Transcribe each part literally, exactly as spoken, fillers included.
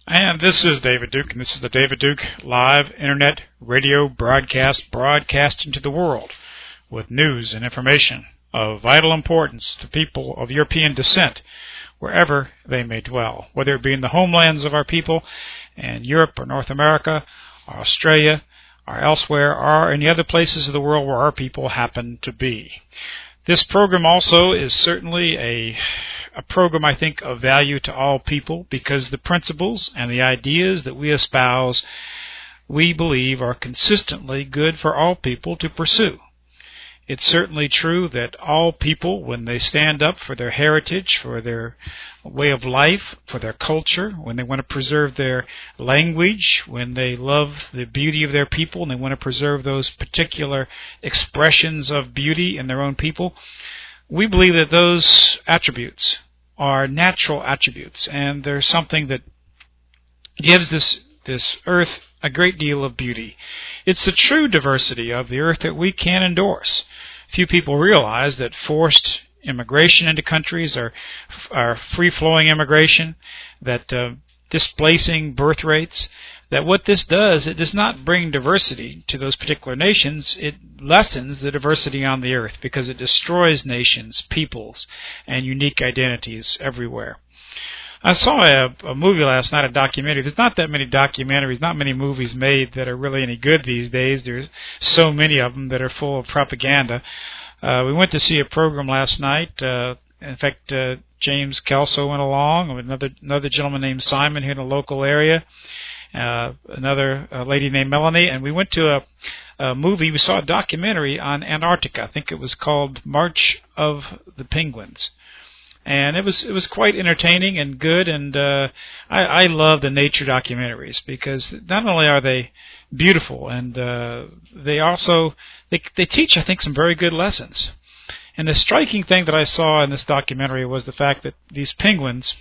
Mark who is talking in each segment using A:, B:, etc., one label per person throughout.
A: And this is David Duke, and this is the David Duke live internet radio broadcast, broadcasting to the world with news and information of vital importance to people of European descent, wherever they may dwell, whether it be in the homelands of our people in Europe or North America or Australia or elsewhere, or any other places of the world where our people happen to be. This program also is certainly a, a program, I think, of value to all people, because the principles and the ideas that we espouse, we believe, are consistently good for all people to pursue. It's certainly true that all people, when they stand up for their heritage, for their way of life, for their culture, when they want to preserve their language, when they love the beauty of their people and they want to preserve those particular expressions of beauty in their own people, we believe that those attributes are natural attributes, and they're something that gives this this earth a great deal of beauty. It's the true diversity of the earth that we can endorse. Few people realize that forced immigration into countries are, are free-flowing immigration, that uh, displacing birth rates, that what this does, it does not bring diversity to those particular nations. It lessens the diversity on the earth because it destroys nations, peoples, and unique identities everywhere. I saw a, a movie last night, a documentary. There's not that many documentaries, not many movies made that are really any good these days. There's so many of them that are full of propaganda. Uh, we went to see a program last night. Uh, in fact, uh, James Kelso went along with another another gentleman named Simon here in the local area, uh, another uh, lady named Melanie, and we went to a, a movie. We saw a documentary on Antarctica. I think it was called March of the Penguins. And it was it was quite entertaining and good, and uh, I, I love the nature documentaries because not only are they beautiful, and uh, they also they they teach, I think, some very good lessons. And the striking thing that I saw in this documentary was the fact that these penguins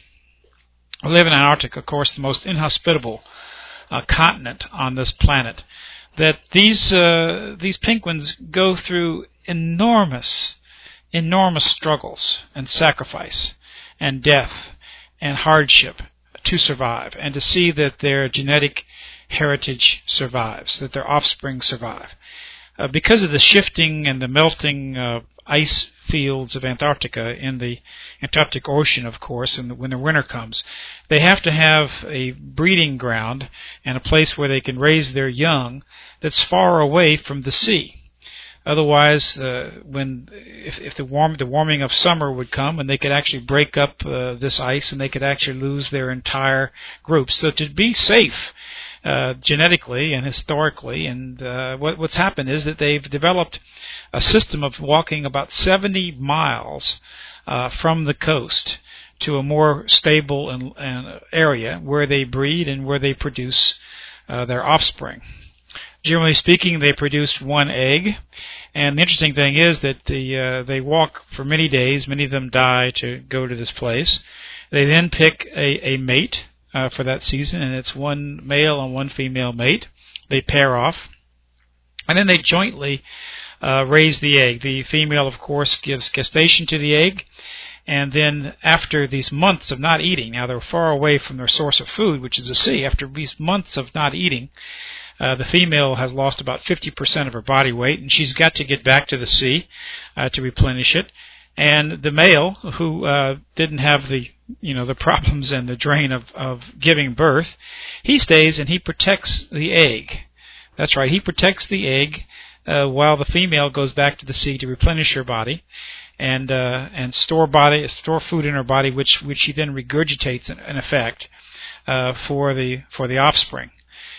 A: live in Antarctica, of course, the most inhospitable uh, continent on this planet. That these uh, these penguins go through enormous. enormous struggles and sacrifice and death and hardship to survive, and to see that their genetic heritage survives, that their offspring survive. Uh, because of the shifting and the melting uh, ice fields of Antarctica in the Antarctic Ocean, of course, and when the winter comes, they have to have a breeding ground and a place where they can raise their young that's far away from the sea. Otherwise, uh, when if, if the warm the warming of summer would come, and they could actually break up uh, this ice, and they could actually lose their entire group. So to be safe uh, genetically and historically, and uh, what, what's happened is that they've developed a system of walking about seventy miles uh, from the coast to a more stable and, and area where they breed and where they produce uh, their offspring. Generally speaking, they produce one egg, and the interesting thing is that the, uh, they walk for many days. Many of them die to go to this place. They then pick a, a mate uh, for that season, and it's one male and one female mate. They pair off, and then they jointly uh, raise the egg. The female, of course, gives gestation to the egg, and then after these months of not eating, now they're far away from their source of food, which is the sea. After these months of not eating, Uh, the female has lost about fifty percent of her body weight, and she's got to get back to the sea uh, to replenish it. And the male, who uh, didn't have the, you know, the problems and the drain of, of giving birth, he stays and he protects the egg. That's right, he protects the egg uh, while the female goes back to the sea to replenish her body and uh, and store body store food in her body, which which she then regurgitates in, in effect uh, for the for the offspring.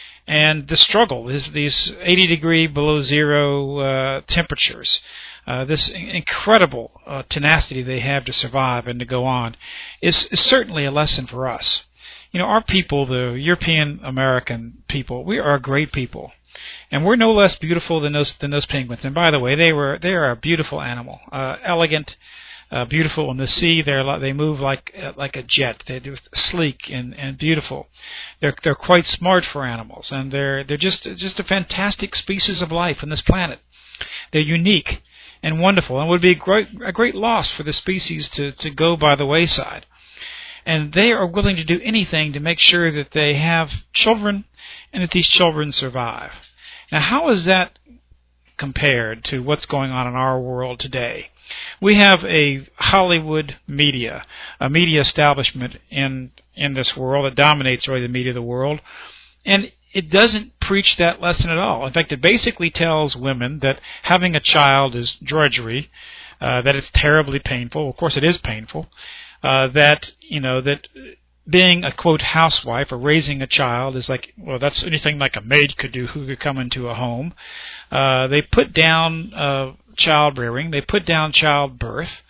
A: And the struggle is these eighty degree below zero uh, temperatures, uh, this incredible uh, tenacity they have to survive and to go on, is, is certainly a lesson for us. You know, our people, the European American people, we are a great people, and we're no less beautiful than those than those penguins. And by the way, they were they are a beautiful animal, uh, elegant. Uh, beautiful in the sea. They're they move like uh, like a jet. They're sleek and, and beautiful. They're they're quite smart for animals, and they're they're just just a fantastic species of life on this planet. They're unique and wonderful, and it would be a great a great loss for the species to, to go by the wayside. And they are willing to do anything to make sure that they have children and that these children survive. Now, how is that compared to what's going on in our world today? We have a Hollywood media, a media establishment in in this world that dominates really the media of the world, and it doesn't preach that lesson at all. In fact, it basically tells women that having a child is drudgery, uh, that it's terribly painful. Of course, it is painful. Uh, that you know that being a quote housewife or raising a child is like, well, that's anything like a maid could do who could come into a home. Uh, they put down uh, child rearing. They put down childbirth.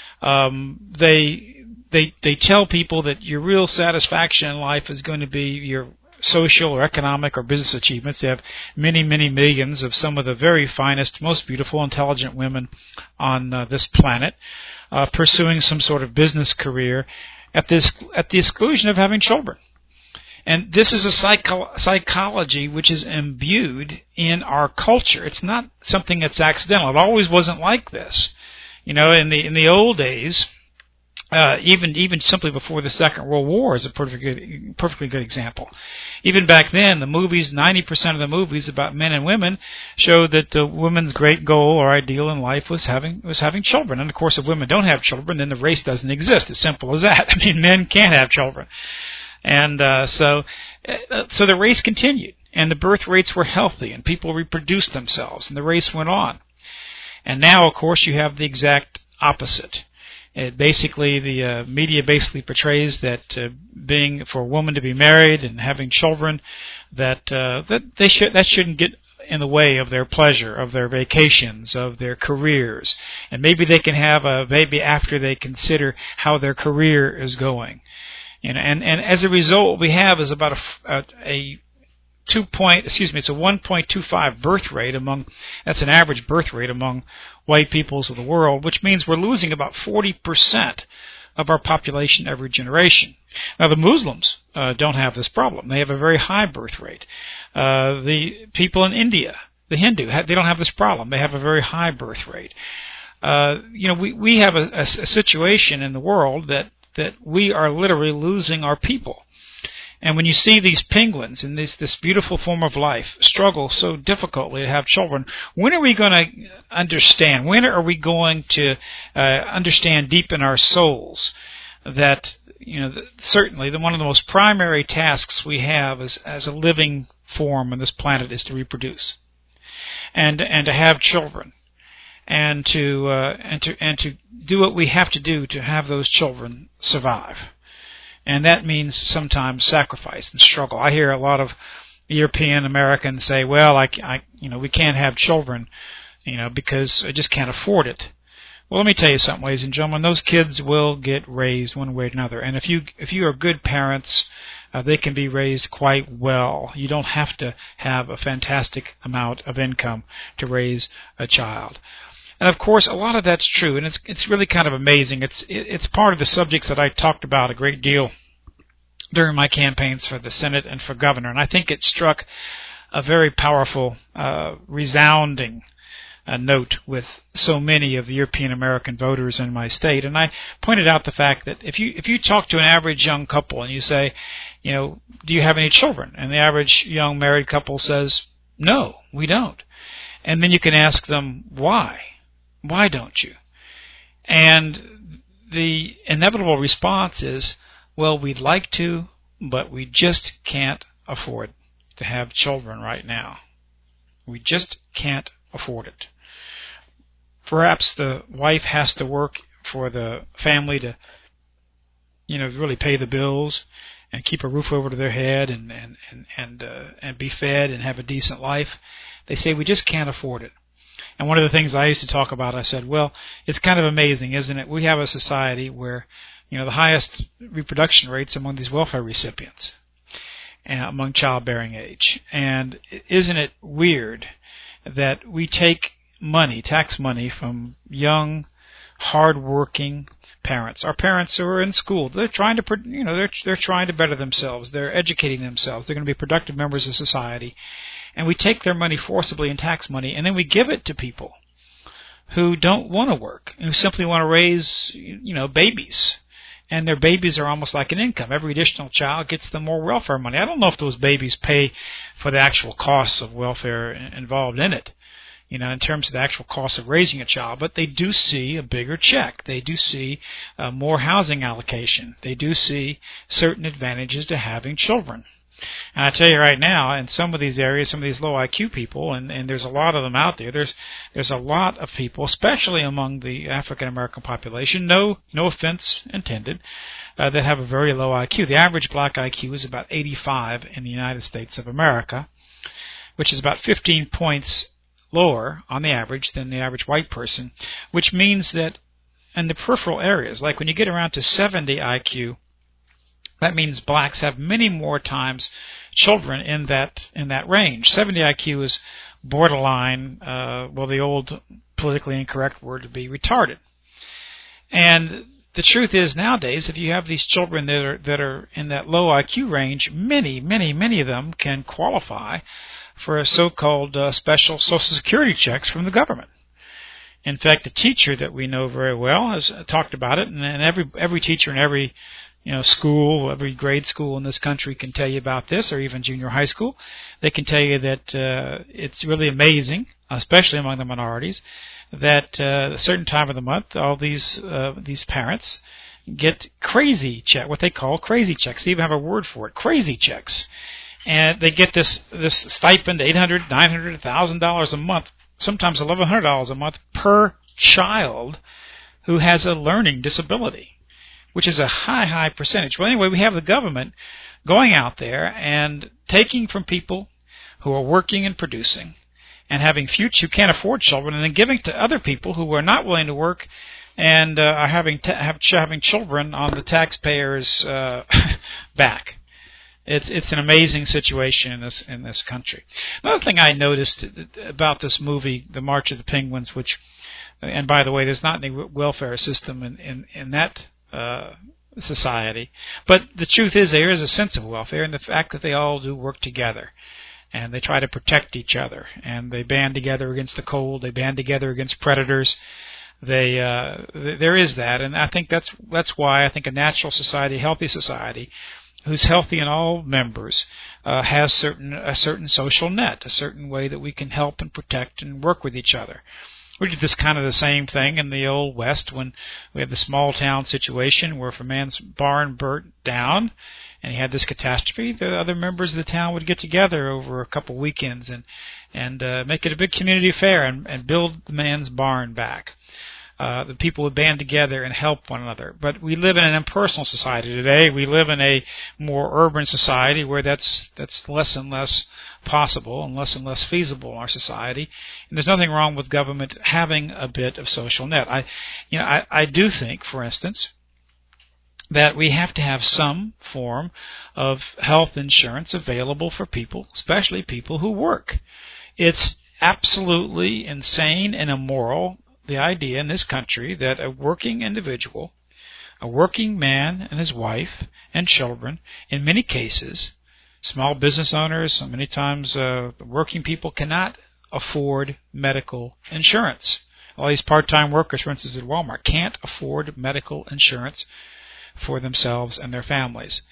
A: Um, they they they tell people that your real satisfaction in life is going to be your social or economic or business achievements. They have many, many millions of some of the very finest, most beautiful, intelligent women on uh, this planet uh, pursuing some sort of business career at this at the exclusion of having children. And this is a psycho- psychology which is imbued in our culture. It's not something that's accidental. It always wasn't like this. You know, in the in the old days, uh, even even simply before the Second World War is a perfectly good, perfectly good example. Even back then, the movies, ninety percent of the movies about men and women showed that the woman's great goal or ideal in life was having was having children. And of course, if women don't have children, then the race doesn't exist. As simple as that. I mean, men can't have children. And uh, so, uh, so the race continued, and the birth rates were healthy, and people reproduced themselves, and the race went on. And now, of course, you have the exact opposite. It basically, the uh, media basically portrays that uh, being for a woman to be married and having children, that uh, that they should that shouldn't get in the way of their pleasure, of their vacations, of their careers, and maybe they can have a baby after they consider how their career is going. You know, and, and as a result, what we have is about a, a, a two point, excuse me, it's a one point two five birth rate among, that's an average birth rate among white peoples of the world, which means we're losing about forty percent of our population every generation. Now, the Muslims uh, don't have this problem. They have a very high birth rate. Uh, the people in India, the Hindu, they don't have this problem. They have a very high birth rate. Uh, you know, we, we have a, a, a situation in the world that that we are literally losing our people. And when you see these penguins in this, this beautiful form of life struggle so difficultly to have children, when are we going to understand? When are we going to uh, understand deep in our souls that, you know, certainly the, one of the most primary tasks we have as, as a living form on this planet is to reproduce and and to have children. And to uh, and to and to do what we have to do to have those children survive, and that means sometimes sacrifice and struggle. I hear a lot of European Americans say, "Well, I, I you know, we can't have children, you know, because I just can't afford it." Well, let me tell you something, ladies and gentlemen. Those kids will get raised one way or another, and if you if you are good parents, uh, they can be raised quite well. You don't have to have a fantastic amount of income to raise a child. And of course, a lot of that's true, and it's it's really kind of amazing. It's it, it's part of the subjects that I talked about a great deal during my campaigns for the Senate and for governor, and I think it struck a very powerful, uh, resounding uh, note with so many of the European American voters in my state. And I pointed out the fact that if you if you talk to an average young couple and you say, you know, do you have any children? And the average young married couple says, no, we don't. And then you can ask them why. Why don't you? And the inevitable response is, well, we'd like to, but we just can't afford to have children right now. We just can't afford it. Perhaps the wife has to work for the family to, you know, really pay the bills and keep a roof over their head and and and and, uh, and be fed and have a decent life. They say we just can't afford it. And one of the things I used to talk about, I said, well, it's kind of amazing, isn't it? We have a society where, you know, the highest reproduction rates among these welfare recipients, uh, among childbearing age. And isn't it weird that we take money, tax money, from young, hard-working parents? Our parents who are in school, they're trying to, you know, they're they're trying to better themselves. They're educating themselves. They're going to be productive members of society. And we take their money forcibly in tax money, and then we give it to people who don't want to work, who simply want to raise, you know, babies and their babies are almost like an income. Every additional child gets them more welfare money. I don't know if those babies pay for the actual costs of welfare involved in it, you know, in terms of the actual cost of raising a child, but they do see a bigger check. They do see uh, more housing allocation. They do see certain advantages to having children. And I tell you right now, in some of these areas, some of these low I Q people, and, and there's a lot of them out there, there's there's a lot of people, especially among the African American population, no no offense intended, uh, that have a very low I Q. The average black I Q is about eighty-five in the United States of America, which is about fifteen points lower on the average than the average white person, which means that in the peripheral areas, like when you get around to seventy I Q, that means blacks have many more times children in that in that range. seventy I Q is borderline, uh, well, the old politically incorrect word would be retarded. And the truth is nowadays, if you have these children that are that are in that low I Q range, many, many, many of them can qualify for a so-called uh, special Social Security checks from the government. In fact, a teacher that we know very well has talked about it, and, and every every teacher in every you know, school, every grade school in this country can tell you about this, or even junior high school. They can tell you that uh, it's really amazing, especially among the minorities, that uh, a certain time of the month, all these uh, these parents get crazy check, what they call crazy checks. They even have a word for it, crazy checks. And they get this this stipend, eight hundred dollars, nine hundred dollars, one thousand dollars a month, sometimes eleven hundred dollars a month per child who has a learning disability, which is a high, high percentage. Well, anyway, we have the government going out there and taking from people who are working and producing and having future, who can't afford children, and then giving to other people who are not willing to work and uh, are having t- have ch- having children on the taxpayers' uh, back. It's it's an amazing situation in this in this country. Another thing I noticed about this movie, The March of the Penguins, which, and by the way, there's not any welfare system in in, in that Uh, society. But the truth is there is a sense of welfare in the fact that they all do work together and they try to protect each other and they band together against the cold, they band together against predators. They uh, th- there is that, and I think that's that's why I think a natural society, a healthy society, who's healthy in all members, uh, has certain a certain social net, a certain way that we can help and protect and work with each other. We did this kind of the same thing in the Old West when we had the small town situation where if a man's barn burnt down and he had this catastrophe, the other members of the town would get together over a couple weekends and and uh, make it a big community fair and, and build the man's barn back. Uh, the people would band together and help one another. But we live in an impersonal society today. We live in a more urban society where that's that's less and less possible and less and less feasible in our society. And there's nothing wrong with government having a bit of social net. I, you know, I, I do think, for instance, that we have to have some form of health insurance available for people, especially people who work. It's absolutely insane and immoral, the idea in this country that a working individual, a working man and his wife and children, in many cases, small business owners, many times uh, working people cannot afford medical insurance. All these part-time workers, for instance, at Walmart, can't afford medical insurance for themselves and their families.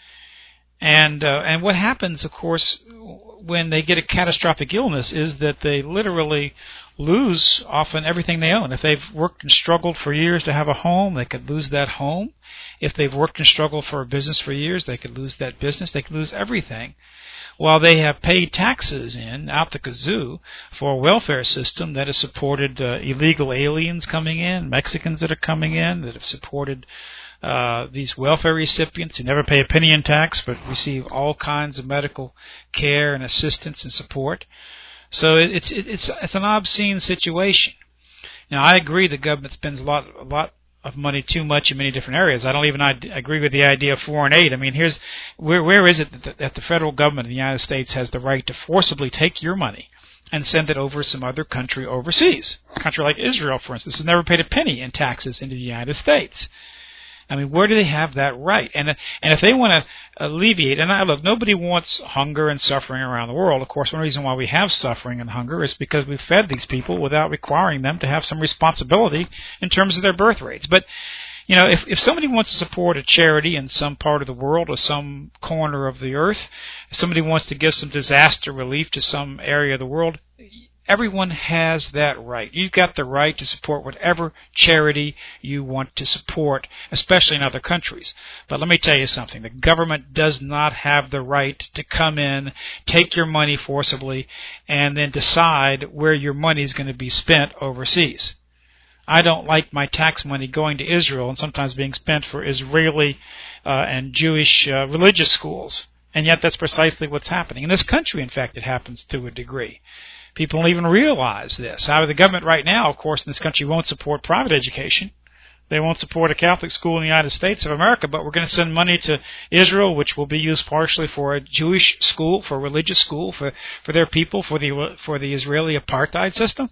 A: And uh, and what happens, of course, when they get a catastrophic illness is that they literally lose often everything they own. If they've worked and struggled for years to have a home, they could lose that home. If they've worked and struggled for a business for years, they could lose that business. They could lose everything. While they have paid taxes in, out the kazoo, for a welfare system that has supported uh, illegal aliens coming in, Mexicans that are coming in, that have supported Uh, these welfare recipients who never pay a penny in tax but receive all kinds of medical care and assistance and support. So it, it's it, it's it's an obscene situation. Now, I agree the government spends a lot a lot of money too much in many different areas. I don't even I agree with the idea of foreign aid. I mean, here's where where is it that the, that the federal government of the United States has the right to forcibly take your money and send it over some other country overseas? A country like Israel, for instance, has never paid a penny in taxes into the United States. I mean, where do they have that right? And and if they want to alleviate, and I look, nobody wants hunger and suffering around the world. Of course, one reason why we have suffering and hunger is because we fed these people without requiring them to have some responsibility in terms of their birth rates. But, You know, if, if somebody wants to support a charity in some part of the world or some corner of the earth, if somebody wants to give some disaster relief to some area of the world, everyone has that right. You've got the right to support whatever charity you want to support, especially in other countries. But let me tell you something. The government does not have the right to come in, take your money forcibly, and then decide where your money is going to be spent overseas. I don't like my tax money going to Israel and sometimes being spent for Israeli uh, and Jewish uh, religious schools. And yet that's precisely what's happening. In this country, in fact, it happens to a degree. People don't even realize this. How the government right now, of course, in this country won't support private education. They won't support a Catholic school in the United States of America, but we're going to send money to Israel, which will be used partially for a Jewish school, for a religious school, for, for their people, for the for the Israeli apartheid system.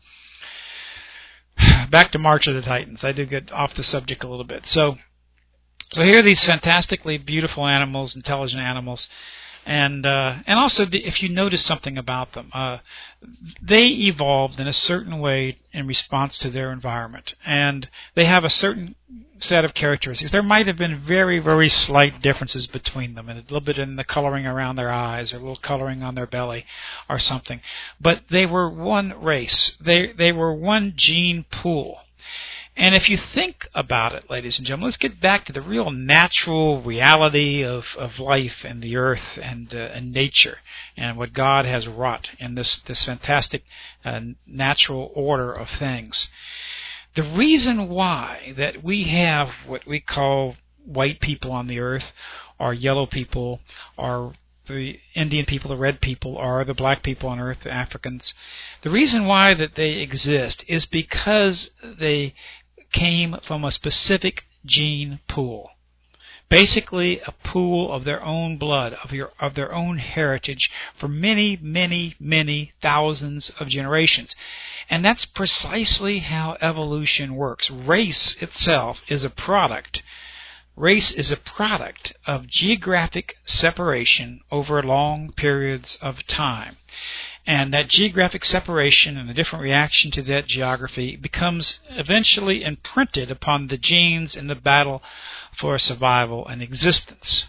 A: Back to March of the Titans. I do get off the subject a little bit. So, so here are these fantastically beautiful animals, intelligent animals. And uh, and also, the, if you notice something about them, uh, they evolved in a certain way in response to their environment. And they have a certain set of characteristics. There might have been very, very slight differences between them, and a little bit in the coloring around their eyes, or a little coloring on their belly, or something. But they were one race. They they were one gene pool. And if you think about it, ladies and gentlemen, let's get back to the real natural reality of, of life and the earth and, uh, and nature and what God has wrought in this, this fantastic uh, natural order of things. The reason why that we have what we call white people on the earth, or yellow people, or the Indian people, the red people, or the black people on earth, the Africans, the reason why that they exist is because they came from a specific gene pool. Basically, a pool of their own blood, of your of their own heritage for many, many, many thousands of generations. And that's precisely how evolution works. Race itself is a product. Race is a product of geographic separation over long periods of time. And that geographic separation and the different reaction to that geography becomes eventually imprinted upon the genes in the battle for survival and existence.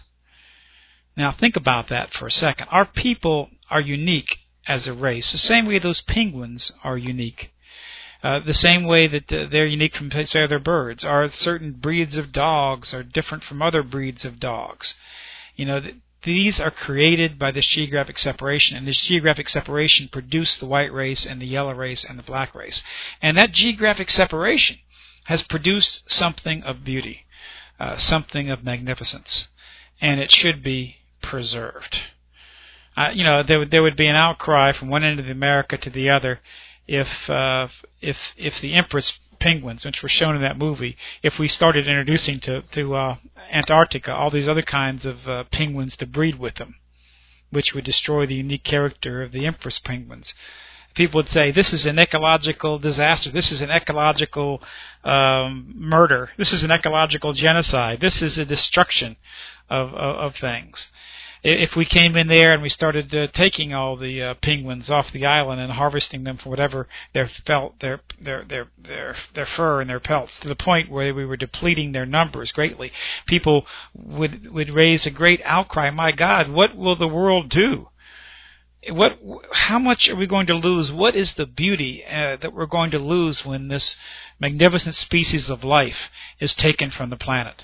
A: Now think about that for a second. Our people are unique as a race, the same way those penguins are unique. Uh, the same way that uh, they're unique from, say, other birds, or certain breeds of dogs are different from other breeds of dogs. You know, th- these are created by this geographic separation, and this geographic separation produced the white race and the yellow race and the black race. And that geographic separation has produced something of beauty, uh, something of magnificence, and it should be preserved. Uh, you know, there would, there would be an outcry from one end of America to the other if uh, if if the empress penguins, which were shown in that movie, if we started introducing to to uh, Antarctica all these other kinds of uh, penguins to breed with them, which would destroy the unique character of the empress penguins. People would say, this is an ecological disaster, this is an ecological um, murder, this is an ecological genocide, this is a destruction of, of, of things. If we came in there and we started uh, taking all the uh, penguins off the island and harvesting them for whatever their felt, their their their their their fur and their pelts, to the point where we were depleting their numbers greatly, people would would raise a great outcry. My God, what will the world do? What? How much are we going to lose? What is the beauty uh, that we're going to lose when this magnificent species of life is taken from the planet?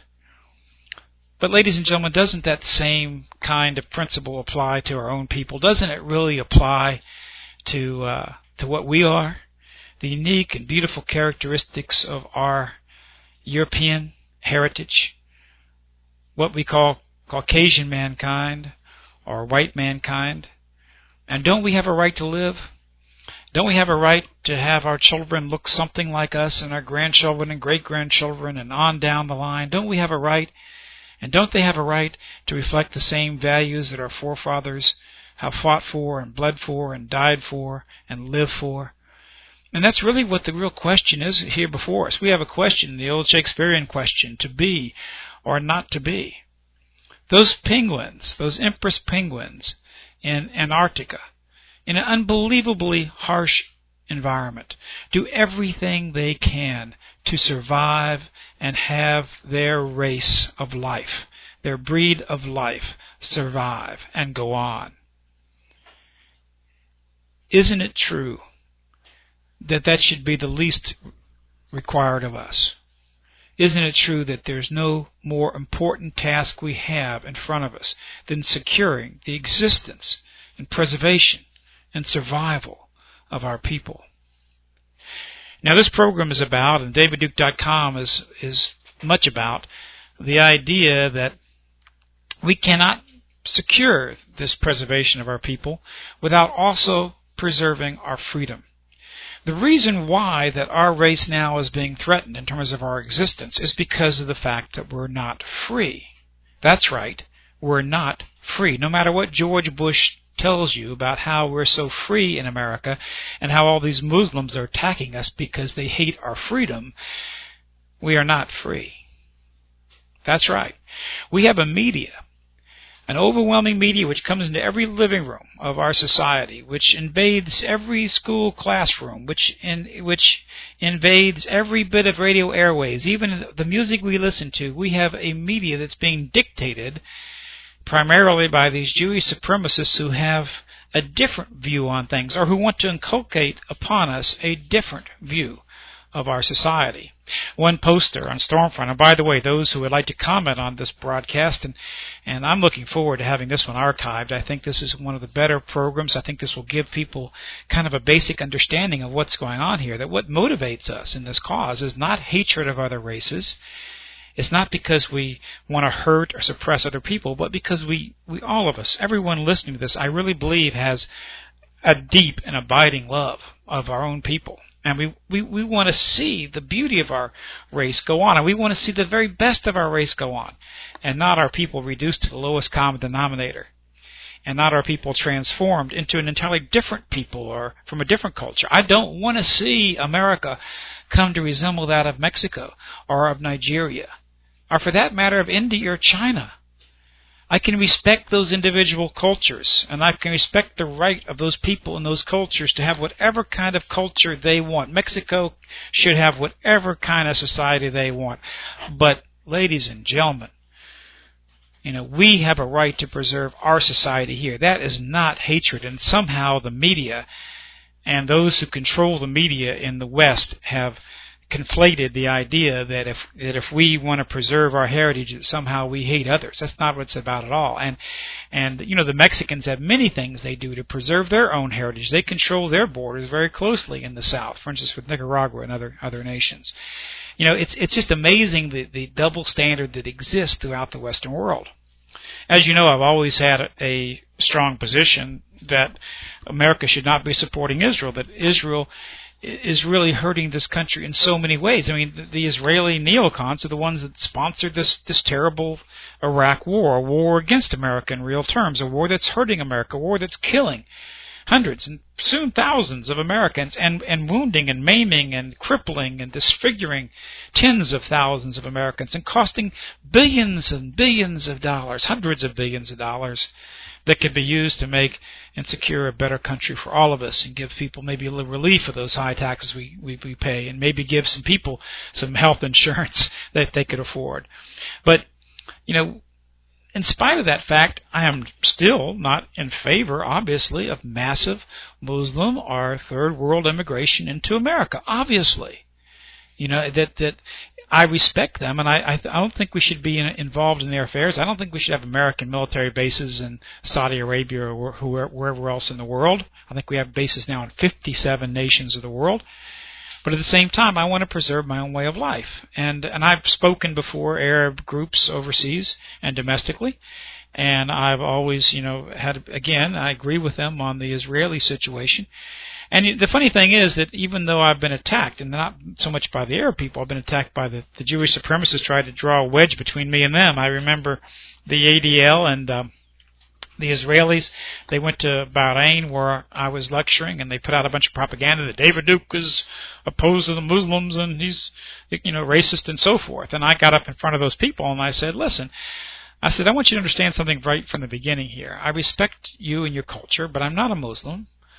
A: But ladies and gentlemen, doesn't that same kind of principle apply to our own people? Doesn't it really apply to uh, to what we are? The unique and beautiful characteristics of our European heritage, what we call Caucasian mankind or white mankind. And don't we have a right to live? Don't we have a right to have our children look something like us, and our grandchildren and great-grandchildren and on down the line? Don't we have a right? And don't they have a right to reflect the same values that our forefathers have fought for and bled for and died for and lived for? And that's really what the real question is here before us. We have a question, the old Shakespearean question, to be or not to be. Those penguins, those empress penguins in Antarctica, in an unbelievably harsh environment, do everything they can to survive and have their race of life, their breed of life, survive and go on. Isn't it true that that should be the least required of us? Isn't it true that there's no more important task we have in front of us than securing the existence and preservation and survival of our people? Now, this program is about, and David Duke dot com is, is much about, the idea that we cannot secure this preservation of our people without also preserving our freedom. The reason why that our race now is being threatened in terms of our existence is because of the fact that we're not free. That's right, we're not free. No matter what George Bush tells you about how we're so free in America and how all these Muslims are attacking us because they hate our freedom, we are not free. That's right. We have a media, an overwhelming media which comes into every living room of our society, which invades every school classroom, which in, which invades every bit of radio airways, even the music we listen to. We have a media that's being dictated primarily by these Jewish supremacists who have a different view on things, or who want to inculcate upon us a different view of our society. One poster on Stormfront, and by the way, those who would like to comment on this broadcast, and, and I'm looking forward to having this one archived. I think this is one of the better programs. I think this will give people kind of a basic understanding of what's going on here, that what motivates us in this cause is not hatred of other races. It's not because we want to hurt or suppress other people, but because we, we all of us, everyone listening to this, I really believe has a deep and abiding love of our own people. And we, we, we want to see the beauty of our race go on. And we want to see the very best of our race go on. And not our people reduced to the lowest common denominator. And not our people transformed into an entirely different people or from a different culture. I don't want to see America come to resemble that of Mexico or of Nigeria, or for that matter of India or China. I can respect those individual cultures, and I can respect the right of those people and those cultures to have whatever kind of culture they want. Mexico should have whatever kind of society they want. But, ladies and gentlemen, you know, we have a right to preserve our society here. That is not hatred, and somehow the media and those who control the media in the West have conflated the idea that if that if we want to preserve our heritage, that somehow we hate others. That's not what it's about at all. And and you know, the Mexicans have many things they do to preserve their own heritage. They control their borders very closely in the South, for instance, with Nicaragua and other other nations. You know, it's it's just amazing the the double standard that exists throughout the Western world. As you know, I've always had a, a strong position that America should not be supporting Israel, that Israel is really hurting this country in so many ways. I mean, the, the Israeli neocons are the ones that sponsored this, this terrible Iraq war, a war against America in real terms, a war that's hurting America, a war that's killing hundreds and soon thousands of Americans and, and wounding and maiming and crippling and disfiguring tens of thousands of Americans and costing billions and billions of dollars, hundreds of billions of dollars that could be used to make and secure a better country for all of us and give people maybe a little relief of those high taxes we, we, we pay, and maybe give some people some health insurance that they could afford. But, you know, in spite of that fact, I am still not in favor, obviously, of massive Muslim or third world immigration into America, obviously. You know, that that I respect them, and I, I, I don't think we should be in, involved in their affairs. I don't think we should have American military bases in Saudi Arabia or whoever, wherever else in the world. I think we have bases now in fifty-seven nations of the world. But at the same time, I want to preserve my own way of life. And and I've spoken before Arab groups overseas and domestically, and I've always, you know, had, again, I agree with them on the Israeli situation. And the funny thing is that even though I've been attacked, and not so much by the Arab people, I've been attacked by the, the Jewish supremacists tried to draw a wedge between me and them. I remember the A D L and um, the Israelis, they went to Bahrain where I was lecturing, and they put out a bunch of propaganda that David Duke is opposed to the Muslims and he's, you know, racist and so forth. And I got up in front of those people and I said, listen, I said, I want you to understand something right from the beginning here. I respect you and your culture, but I'm not a Muslim.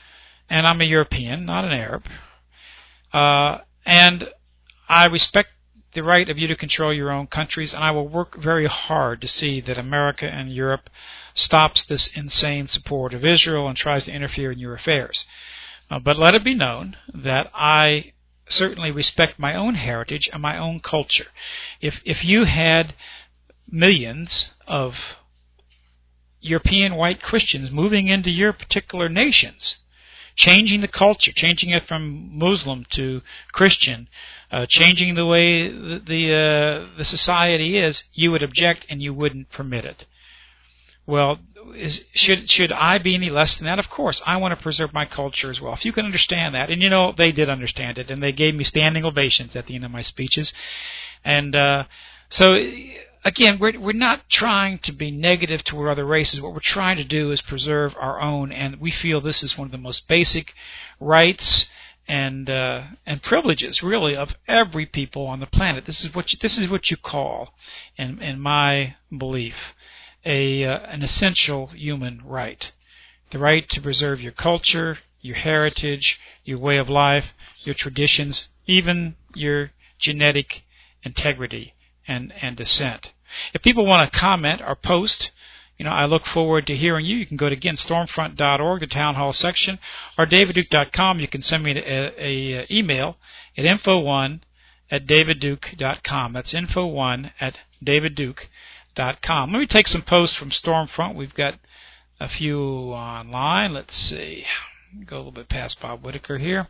A: and I'm a European, not an Arab. Uh, and I respect the right of you to control your own countries, and I will work very hard to see that America and Europe stops this insane support of Israel and tries to interfere in your affairs. Uh, but let it be known that I certainly respect my own heritage and my own culture. If if you had millions of European white Christians moving into your particular nations, changing the culture, changing it from Muslim to Christian, uh, changing the way the the, uh, the society is, you would object and you wouldn't permit it. Well, is, should should I be any less than that? Of course, I want to preserve my culture as well. If you can understand that, and you know they did understand it, and they gave me standing ovations at the end of my speeches, and uh, so again, we're we're not trying to be negative toward other races. What we're trying to do is preserve our own, and we feel this is one of the most basic rights and uh, and privileges, really, of every people on the planet. This is what you, this is what you call, in in my belief, a uh, an essential human right: the right to preserve your culture, your heritage, your way of life, your traditions, even your genetic integrity and and descent. If people want to comment or post, you know, I look forward to hearing you. You can go to, again, stormfront dot org, the town hall section, or david duke dot com. You can send me a, a, a email at info one at david duke dot com. That's info one at david duke dot com. Let me take some posts from Stormfront. We've got a few online. Let's see. Go a little bit past Bob Whitaker here.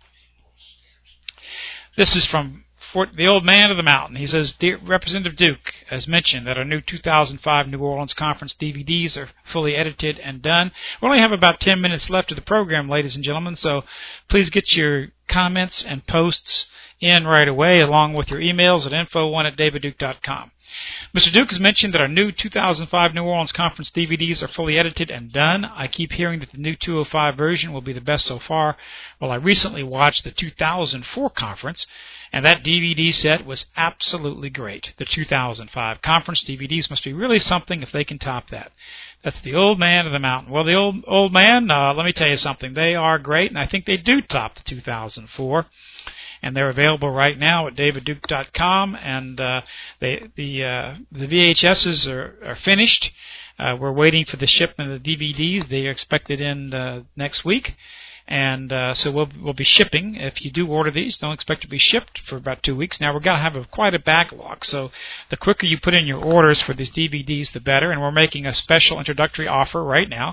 A: This is from Fort, the old man of the mountain. He says, Dear Representative Duke, as mentioned, that our new two thousand five New Orleans Conference D V Ds are fully edited and done. We only have about ten minutes left of the program, ladies and gentlemen, so please get your comments and posts in right away, along with your emails at info one at david duke dot com. Mister Duke has mentioned that our new two thousand five New Orleans Conference D V Ds are fully edited and done. I keep hearing that the new two oh five version will be the best so far. Well, I recently watched the two thousand four conference, and that D V D set was absolutely great. The two thousand five conference D V Ds must be really something if they can top that. That's the old man of the mountain. Well, the old old man, uh, let me tell you something. They are great, and I think they do top the two thousand four. And they're available right now at david duke dot com, and uh, they, the uh, the V H Ss are, are finished. Uh, we're waiting for the shipment of the D V Ds. They are expected in uh, next week, and uh, so we'll we'll be shipping. If you do order these, don't expect to be shipped for about two weeks. Now we're going to have a, quite a backlog, so the quicker you put in your orders for these D V Ds, the better. And we're making a special introductory offer right now.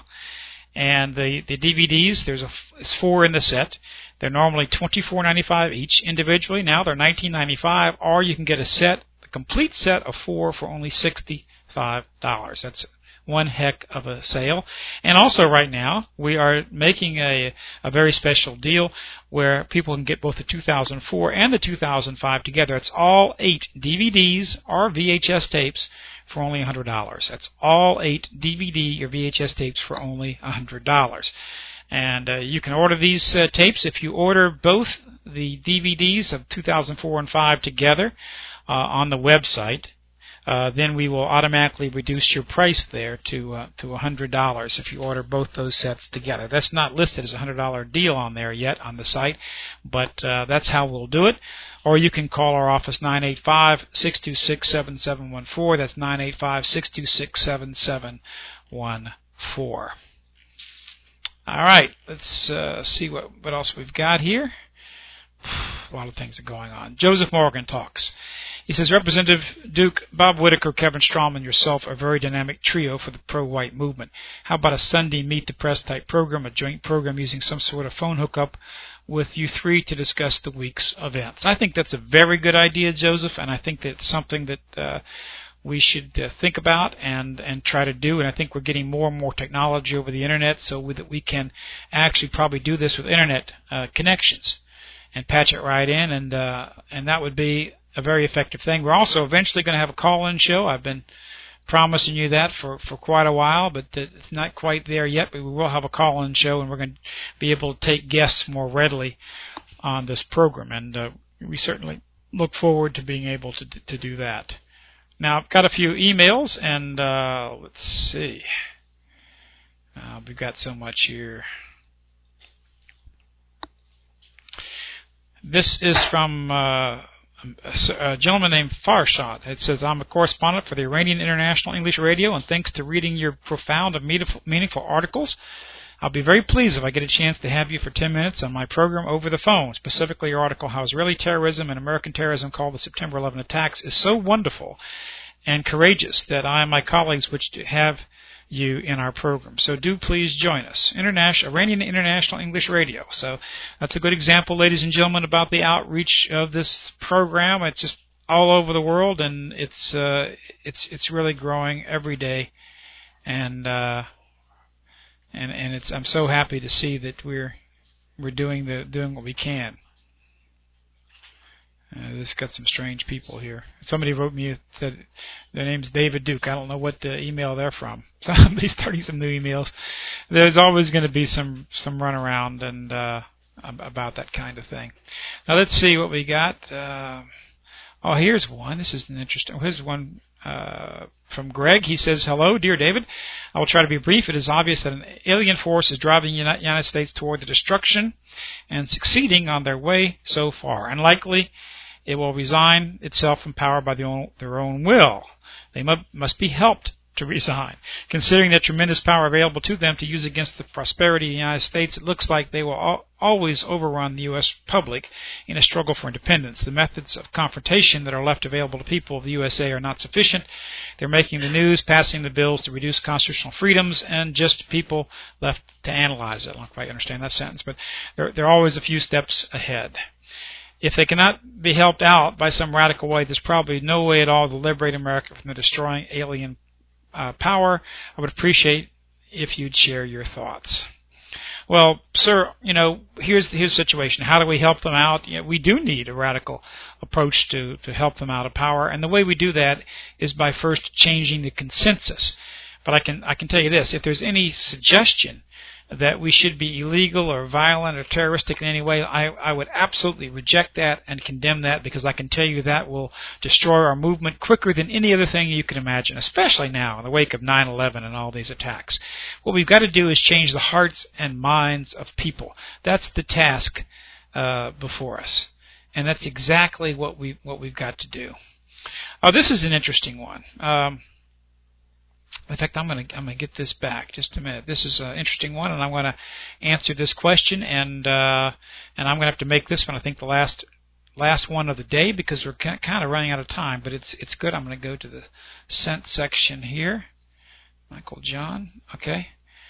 A: And the, the D V Ds, there's a, it's four in the set. They're normally twenty-four ninety-five each individually. Now they're nineteen ninety-five, or you can get a set, the complete set of four for only sixty-five dollars. That's one heck of a sale. And also right now, we are making a, a very special deal where people can get both the two thousand four and the two thousand five together. It's all eight D V Ds or V H S tapes for only one hundred dollars. That's all eight D V D or V H S tapes for only one hundred dollars. And uh, you can order these uh, tapes if you order both the D V Ds of two thousand four and five together uh, on the website. Uh, then we will automatically reduce your price there to uh, to one hundred dollars if you order both those sets together. That's not listed as a one hundred dollars deal on there yet on the site, but uh, that's how we'll do it. Or you can call our office, nine eight five, six two six, seven seven one four. That's nine eight five, six two six, seven seven one four. All right, let's uh, see what, what else we've got here. A lot of things are going on. Joseph Morgan talks. He says, Representative Duke, Bob Whitaker, Kevin Strom, and yourself are a very dynamic trio for the pro-white movement. How about a Sunday Meet the Press type program, a joint program using some sort of phone hookup with you three to discuss the week's events? I think that's a very good idea, Joseph, and I think that's something that uh, we should uh, think about and, and try to do. And I think we're getting more and more technology over the Internet so we, that we can actually probably do this with Internet uh, connections and patch it right in, and uh, and that would be a very effective thing. We're also eventually going to have a call-in show. I've been promising you that for, for quite a while, but it's not quite there yet. But we will have a call-in show, and we're going to be able to take guests more readily on this program. And uh, we certainly look forward to being able to to do that. Now, I've got a few emails, and uh, let's see. Uh, we've got so much here. This is from uh, a gentleman named Farshad. It says, I'm a correspondent for the Iranian International English Radio, and thanks to reading your profound and meaningful articles, I'll be very pleased if I get a chance to have you for ten minutes on my program over the phone. Specifically, your article, How Israeli Terrorism and American Terrorism Called the September eleventh Attacks, is so wonderful and courageous that I and my colleagues wish to have you in our program. So do please join us. International, Iranian International English Radio. So that's a good example, ladies and gentlemen, about the outreach of this program. It's just all over the world, and it's uh, it's it's really growing every day. And uh, and and it's I'm so happy to see that we're we're doing the doing what we can. Uh, this got some strange people here. Somebody wrote me, said their name's David Duke. I don't know what the email they're from. Somebody's starting some new emails. There's always going to be some some runaround and uh, about that kind of thing. Now let's see what we got. Uh, oh, here's one. This is an interesting. Here's one uh, from Greg. He says, "Hello, dear David. I will try to be brief. It is obvious that an alien force is driving the United States toward the destruction and succeeding on their way so far. Unlikely it will resign itself from power by the own, their own will. They mu- must be helped to resign. Considering the tremendous power available to them to use against the prosperity of the United States, it looks like they will al- always overrun the U S public in a struggle for independence. The methods of confrontation that are left available to people of the U S A are not sufficient. They're making the news, passing the bills to reduce constitutional freedoms, and just people left to analyze it." I don't quite understand that sentence, but they're, they're always a few steps ahead. If they cannot be helped out by some radical way, there's probably no way at all to liberate America from the destroying alien uh, power. I would appreciate if you'd share your thoughts. Well, sir, you know, here's here's the situation. How do we help them out? You know, we do need a radical approach to, to help them out of power, and the way we do that is by first changing the consensus. But I can I can tell you this: if there's any suggestion that we should be illegal or violent or terroristic in any way, I, I would absolutely reject that and condemn that, because I can tell you that will destroy our movement quicker than any other thing you can imagine, especially now in the wake of nine eleven and all these attacks. What we've got to do is change the hearts and minds of people. That's the task uh, before us, and that's exactly what we what we've got to do. Oh, this is an interesting one. Um, In fact, I'm going to I'm going to get this back just a minute. This is an interesting one, and I'm going to answer this question, and uh, and I'm going to have to make this one, I think, the last last one of the day, because we're kind of running out of time. But it's it's good. I'm going to go to the sent section here. Michael John. Okay.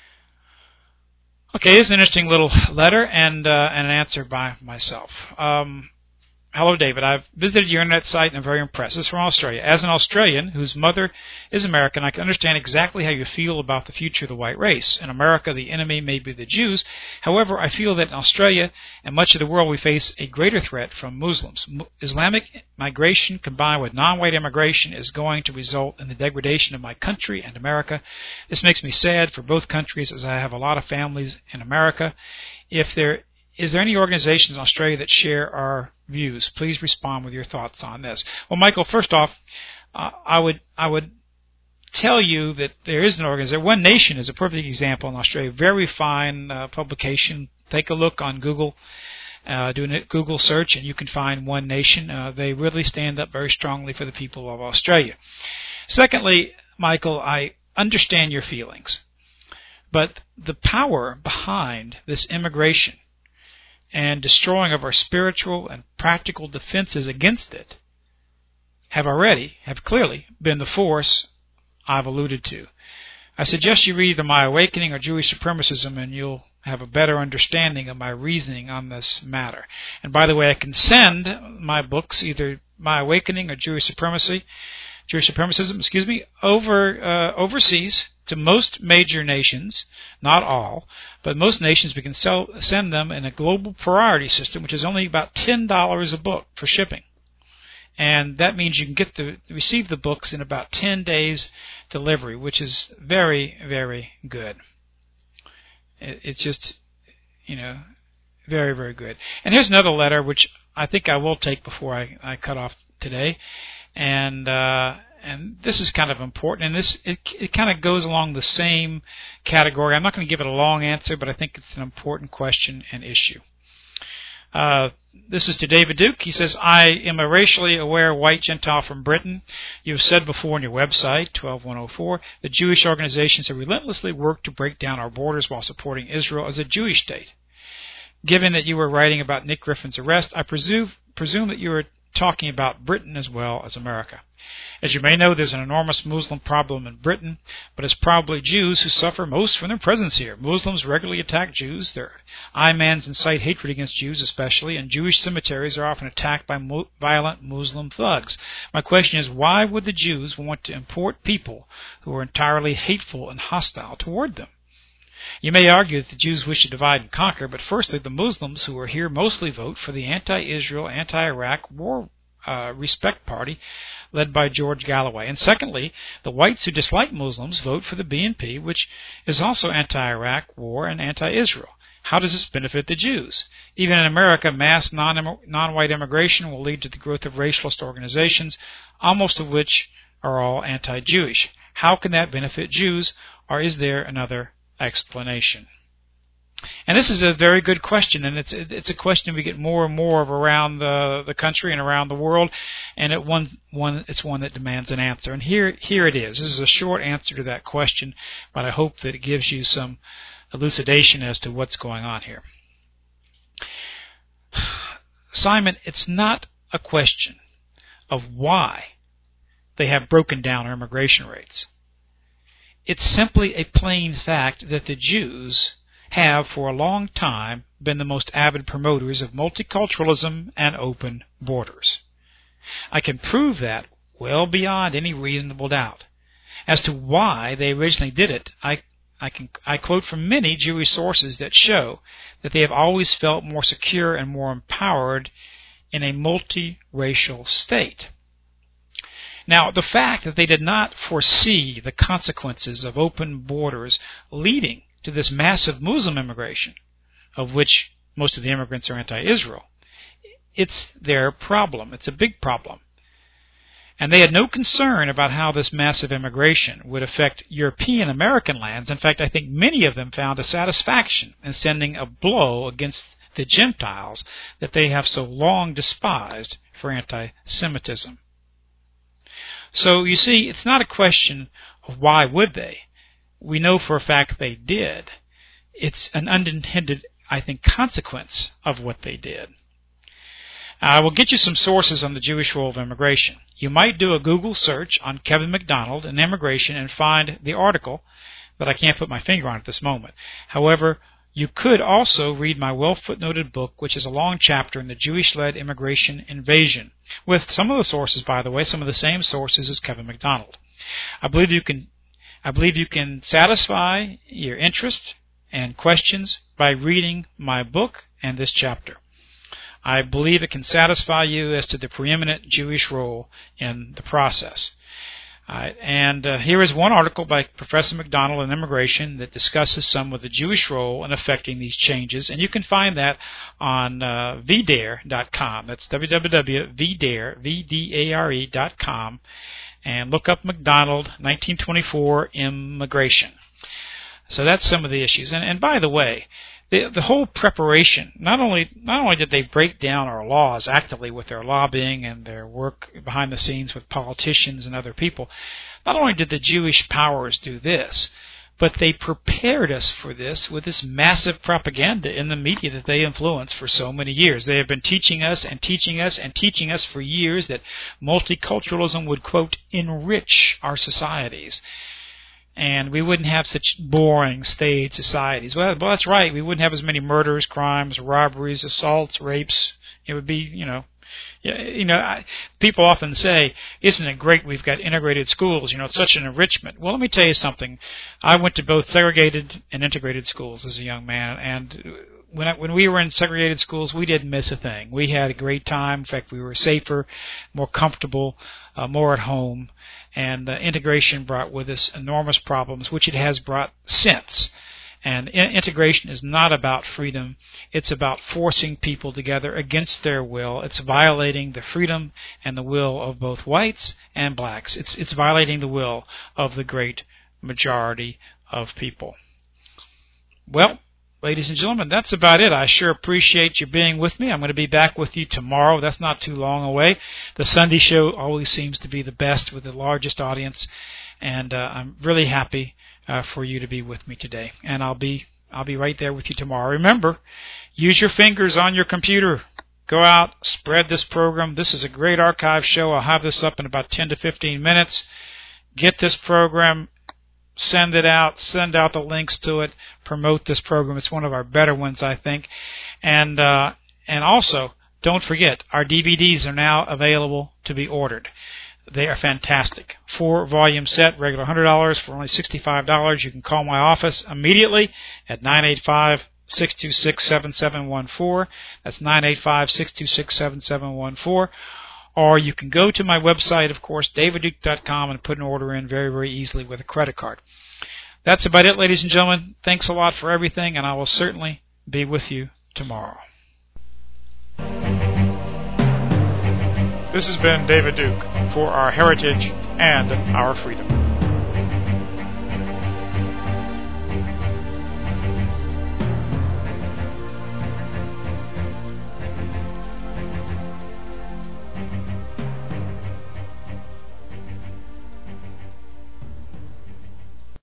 A: Okay. Here's an interesting little letter and uh, and an answer by myself. Um, Hello, David. I've visited your internet site and I'm very impressed. This is from Australia. As an Australian whose mother is American, I can understand exactly how you feel about the future of the white race. In America, the enemy may be the Jews. However, I feel that in Australia and much of the world, we face a greater threat from Muslims. Islamic migration combined with non-white immigration is going to result in the degradation of my country and America. This makes me sad for both countries, as I have a lot of families in America. If there Is there any organizations in Australia that share our views? Please respond with your thoughts on this. Well, Michael, first off, uh, I would I would tell you that there is an organization. One Nation is a perfect example in Australia. Very fine uh, publication. Take a look on Google. Uh, do a Google search, and you can find One Nation. Uh, they really stand up very strongly for the people of Australia. Secondly, Michael, I understand your feelings, but the power behind this immigration and destroying of our spiritual and practical defenses against it have already, have clearly been the force I've alluded to. I suggest you read either My Awakening or Jewish Supremacism, and you'll have a better understanding of my reasoning on this matter. And by the way, I can send my books, either My Awakening or Jewish Supremacy, Jewish Supremacism, excuse me, over uh, overseas to most major nations, not all, but most nations. We can sell, send them in a global priority system, which is only about ten dollars a book for shipping. And that means you can get the receive the books in about ten days delivery, which is very, very good. It, it's just, you know, very, very good. And here's another letter, which I think I will take before I, I cut off today. And uh, and this is kind of important, and this it, it kind of goes along the same category. I'm not going to give it a long answer, but I think it's an important question and issue. Uh, this is to David Duke. He says, I am a racially aware white Gentile from Britain. You have said before on your website, twelve one oh four, that Jewish organizations have relentlessly worked to break down our borders while supporting Israel as a Jewish state. Given that you were writing about Nick Griffin's arrest, I presume, presume that you were talking about Britain as well as America. As you may know, there's an enormous Muslim problem in Britain, but it's probably Jews who suffer most from their presence here. Muslims regularly attack Jews. Their imams incite hatred against Jews especially, and Jewish cemeteries are often attacked by mo- violent Muslim thugs. My question is, why would the Jews want to import people who are entirely hateful and hostile toward them? You may argue that the Jews wish to divide and conquer, but firstly, the Muslims who are here mostly vote for the anti-Israel, anti-Iraq war uh, respect party led by George Galloway. And secondly, the whites who dislike Muslims vote for the B N P, which is also anti-Iraq war and anti-Israel. How does this benefit the Jews? Even in America, mass non- non-white immigration will lead to the growth of racialist organizations, almost of which are all anti-Jewish. How can that benefit Jews, or is there another explanation? And this is a very good question, and it's it's a question we get more and more of around the the country and around the world, and it one one it's one that demands an answer. And here here it is. This is a short answer to that question, but I hope that it gives you some elucidation as to what's going on here. Simon, it's not a question of why they have broken down our immigration rates. It's simply a plain fact that the Jews have for a long time been the most avid promoters of multiculturalism and open borders. I can prove that well beyond any reasonable doubt. As to why they originally did it, I, I, can, I quote from many Jewish sources that show that they have always felt more secure and more empowered in a multiracial state. Now, the fact that they did not foresee the consequences of open borders leading to this massive Muslim immigration, of which most of the immigrants are anti-Israel, it's their problem. It's a big problem. And they had no concern about how this massive immigration would affect European American lands. In fact, I think many of them found a satisfaction in sending a blow against the Gentiles that they have so long despised for anti-Semitism. So, you see, it's not a question of why would they. We know for a fact they did. It's an unintended, I think, consequence of what they did. I will get you some sources on the Jewish role of immigration. You might do a Google search on Kevin MacDonald and immigration and find the article that I can't put my finger on at this moment. However, you could also read my well-footnoted book, which is a long chapter in the Jewish-led immigration invasion, with some of the sources, by the way, some of the same sources as Kevin MacDonald. I believe you can, I believe you can satisfy your interest and questions by reading my book and this chapter. I believe it can satisfy you as to the preeminent Jewish role in the process. Uh, and uh, here is one article by Professor MacDonald on immigration that discusses some of the Jewish role in affecting these changes, and you can find that on uh, v dare dot com. That's w w w dot v dare, V D A R E dot com, and look up MacDonald nineteen twenty-four immigration. So that's some of the issues. And, and by the way, The, the whole preparation, not only not only did they break down our laws actively with their lobbying and their work behind the scenes with politicians and other people, not only did the Jewish powers do this, but they prepared us for this with this massive propaganda in the media that they influenced for so many years. They have been teaching us and teaching us and teaching us for years that multiculturalism would, quote, enrich our societies. And we wouldn't have such boring, staid societies. Well, well, that's right. We wouldn't have as many murders, crimes, robberies, assaults, rapes. It would be, you know, you know. I, people often say, "Isn't it great we've got integrated schools? You know, it's such an enrichment." Well, let me tell you something. I went to both segregated and integrated schools as a young man, and when I, when we were in segregated schools, we didn't miss a thing. We had a great time. In fact, we were safer, more comfortable, uh, more at home. And uh, integration brought with us enormous problems, which it has brought since. And in- integration is not about freedom. It's about forcing people together against their will. It's violating the freedom and the will of both whites and blacks. It's, it's violating the will of the great majority of people. Well, ladies and gentlemen, that's about it. I sure appreciate you being with me. I'm going to be back with you tomorrow. That's not too long away. The Sunday show always seems to be the best with the largest audience, and uh, I'm really happy uh, for you to be with me today. And I'll be I'll be right there with you tomorrow. Remember, use your fingers on your computer. Go out, spread this program. This is a great archive show. I'll have this up in about ten to fifteen minutes. Get this program, send it out, send out the links to it, promote this program. It's one of our better ones, I think. And uh, and also, don't forget, our D V Ds are now available to be ordered. They are fantastic. Four-volume set, regular one hundred dollars for only sixty-five dollars. You can call my office immediately at nine eight five, six two six, seven seven one four. That's nine eight five, six two six, seven seven one four. Or you can go to my website, of course, david duke dot com, and put an order in very, very easily with a credit card. That's about it, ladies and gentlemen. Thanks a lot for everything, and I will certainly be with you tomorrow. This has been David Duke for Our Heritage and Our Freedom.